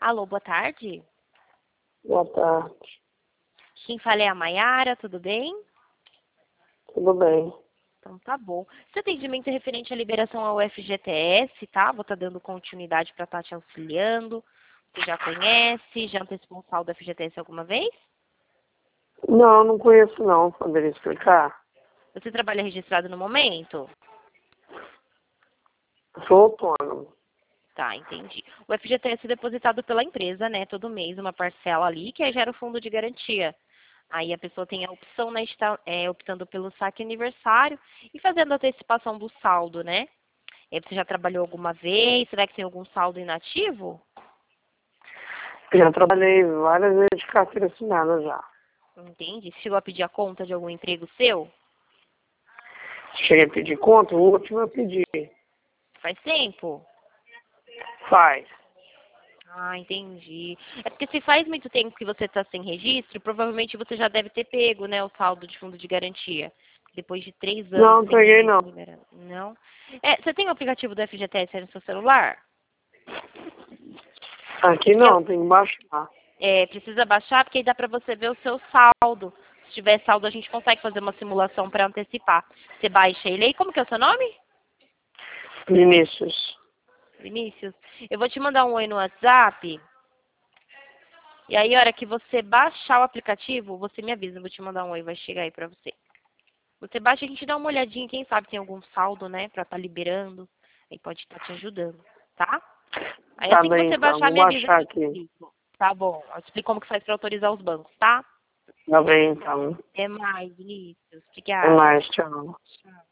Alô, boa tarde. Boa tarde. Quem fala é a Maiara, tudo bem? Tudo bem? Então tá bom. Seu atendimento é referente à liberação ao FGTS, tá? Vou estar dando continuidade para estar te auxiliando. Você já conhece? Já antecipou o saldo do FGTS alguma vez? Não, não conheço não. Poderia explicar? Você trabalha registrado no momento? Sou autônomo. Tá, entendi. O FGTS é depositado pela empresa, né? Todo mês, uma parcela ali, que aí gera o fundo de garantia. Aí a pessoa tem a opção, né, de estar optando pelo saque aniversário e fazendo a antecipação do saldo, né? Você já trabalhou alguma vez? Será que tem algum saldo inativo? Já trabalhei várias vezes de carteira assinada já. Entendi. Você chegou a pedir a conta de algum emprego seu? Cheguei a pedir conta, o último eu pedi. Faz tempo? Faz. Ah, entendi. É porque se faz muito tempo que você está sem registro, provavelmente você já deve ter pego, né, o saldo de fundo de garantia. Depois de 3 anos Não, sem peguei registro não. liberado. Não? Você tem o aplicativo do FGTS aí no seu celular? Aqui não, tem que baixar. Precisa baixar, porque aí dá para você ver o seu saldo. Se tiver saldo, a gente consegue fazer uma simulação para antecipar. Você baixa ele aí. Como que é o seu nome? Vinícius. Vinícius. Eu vou te mandar um oi no WhatsApp. E aí, a hora que você baixar o aplicativo, você me avisa. Eu vou te mandar um oi, vai chegar aí pra você. Você baixa e a gente dá uma olhadinha. Quem sabe tem algum saldo, né? Pra estar liberando. Aí pode estar te ajudando, tá? Aí Tá assim que bem você então, baixar, vou me avisa baixar que eu te aqui. explico. Tá bom. Eu te explico como que faz pra autorizar os bancos, tá? Tá bem então. Até mais, Vinícius. Até Obrigada. mais, tchau. Tchau.